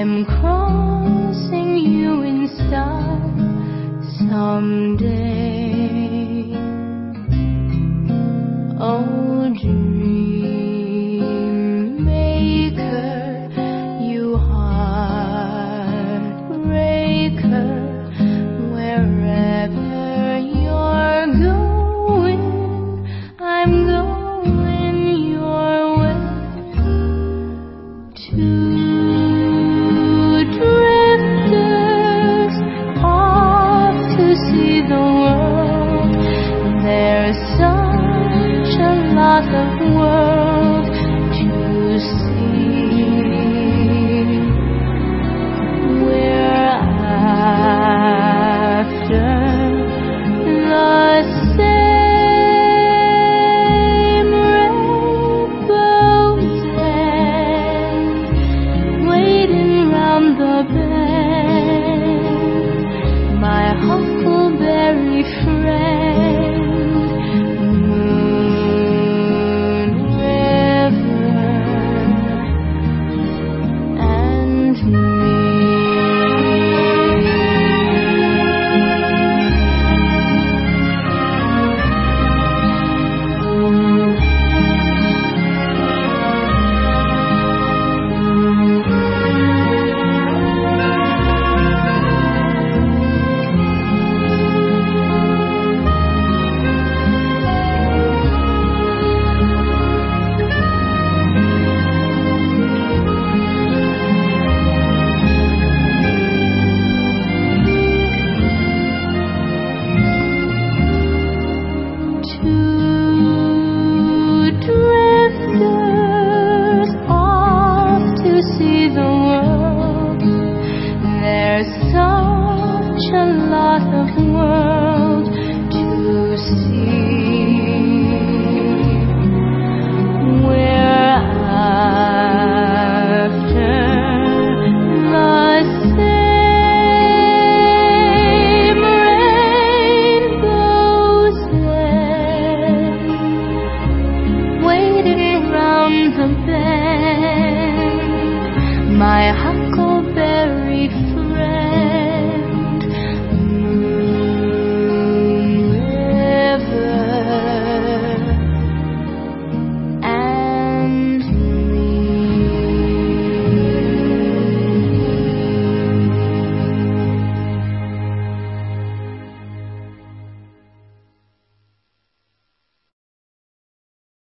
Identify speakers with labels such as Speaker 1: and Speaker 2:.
Speaker 1: I'm crossing you in style someday. Oh, dream maker, you heartbreaker, wherever you're going, I'm going your way. Two drifters off to see the world. There's such a lot of world to see. We're after the same rainbow's end, waiting round the bend. My huckleberry friend, Moon River and me. Two drifters off to see the world. There's such a lot of